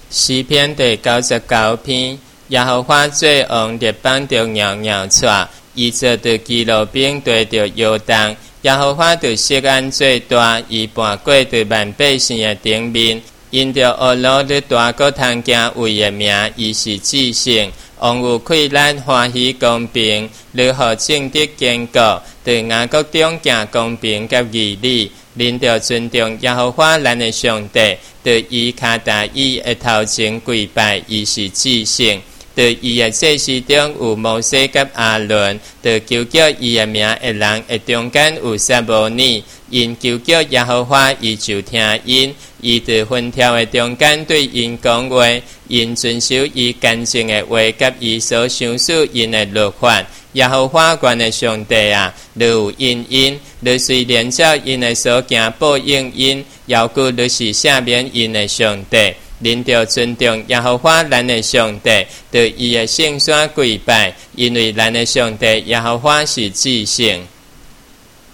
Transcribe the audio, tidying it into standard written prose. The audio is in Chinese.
诗篇第99篇，耶和华做王列邦着袅袅出，伊做着基路兵对着摇动。耶和华着锡安做大，伊搬过着万百姓的顶面。因着恶路的大国通行为的名，伊是至圣。王有快乐欢喜公平，如何正直坚固？在雅各中行公平甲义理，恁着尊重耶和华咱的上帝，在伊脚踏伊的头前跪拜，伊是至圣。在伊的祭司中有摩西甲阿伦，在求叫伊的名的人的中间有撒母耳，因求叫耶和华，伊就听因。伊在分条的中间对因讲话，因遵守伊干净的话，甲伊所详述因的律法。耶和华原的上帝啊，你有因，你虽连照因的所行报应因，要顾你是赦免因的上帝。恁着尊重耶和华咱的上帝，对伊的圣山跪拜，因为咱的上帝耶和华是至圣。